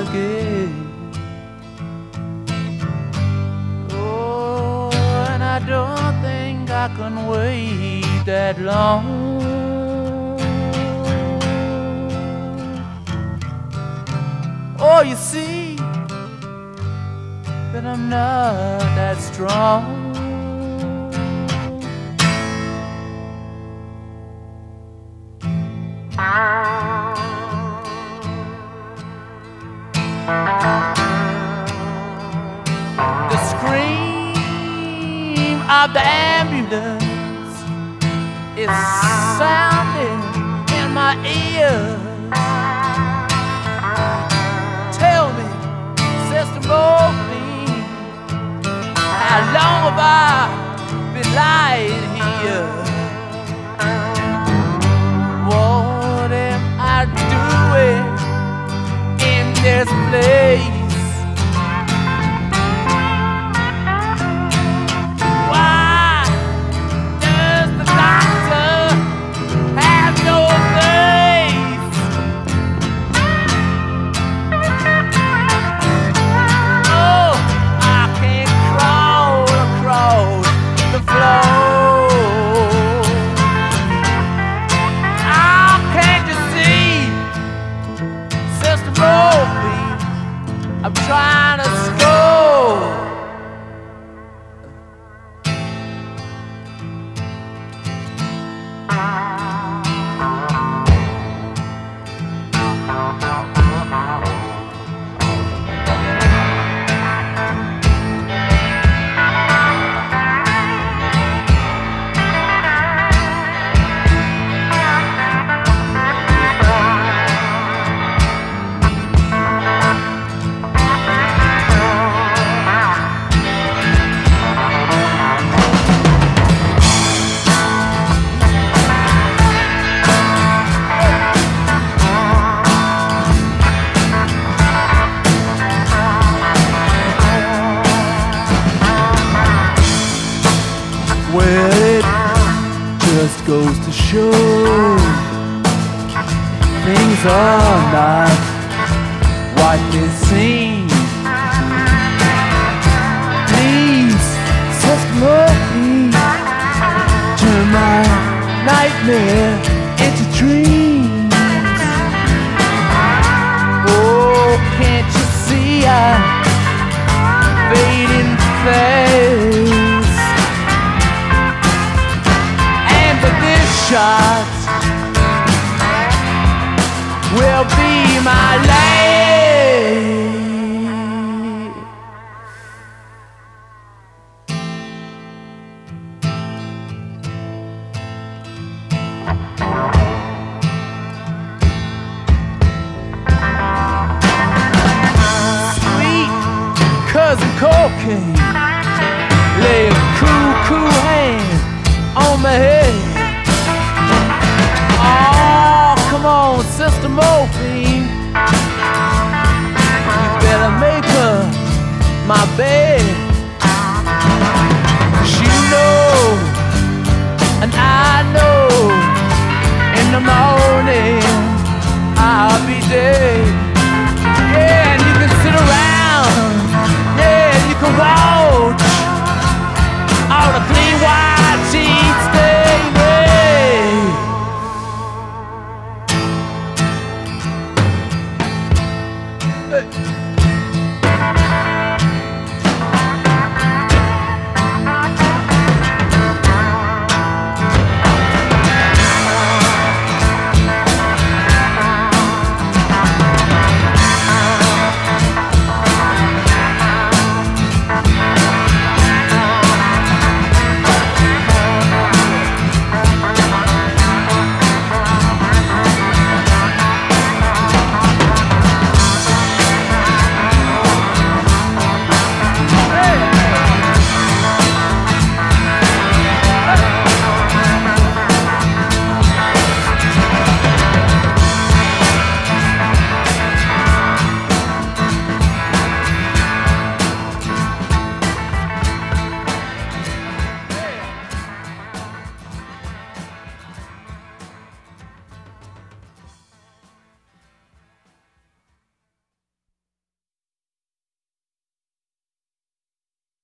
again. Oh, and I don't think I can wait that long. Oh, you see that I'm not that strong. The scream of the ambulance is sounding in my ear. Tell me, Sister Morphine, how long have I been lying here? What am I doing in this place? Why does the doctor have no face? Oh, I can't crawl across the floor. Oh, can't you see, Sister Morphine, I'm trying to score. Well, it just goes to show things are not what they seem. Please, Sister Morphine, turn my nightmare into dreams. Oh, can't you see I'm fading fast? Shot will be my last. Sweet cousin cocaine, lay a cool hand on my head. Oh, come on, Sister Morphine, you better make her my bed. 'Cause you know, and I know, in the morning I'll be dead. Yeah, and you can sit around, yeah, you can watch all the clean white sheets stay red. Hey.